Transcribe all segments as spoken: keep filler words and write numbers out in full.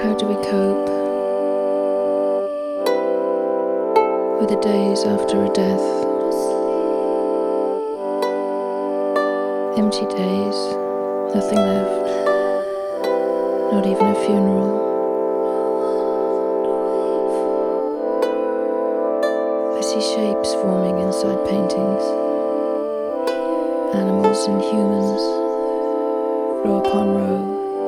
How do we cope with the days after a death? Empty days, nothing left, not even a funeral. I see shapes forming inside paintings, animals and humans, row upon row,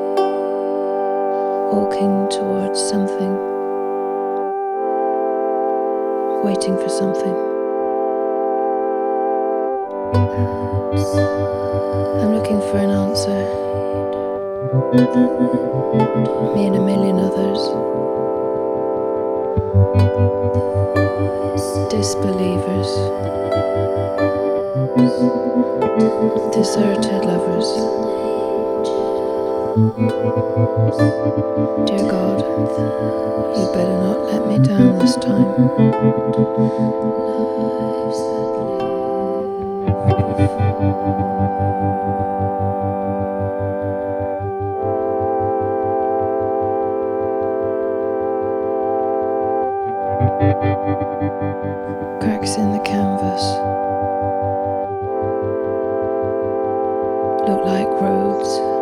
walking towards something, waiting for something. I'm looking for an answer. Me and a million others. Disbelievers. Deserted lovers. Dear God, you better not let me down this time. Cracks in the canvas look like roads.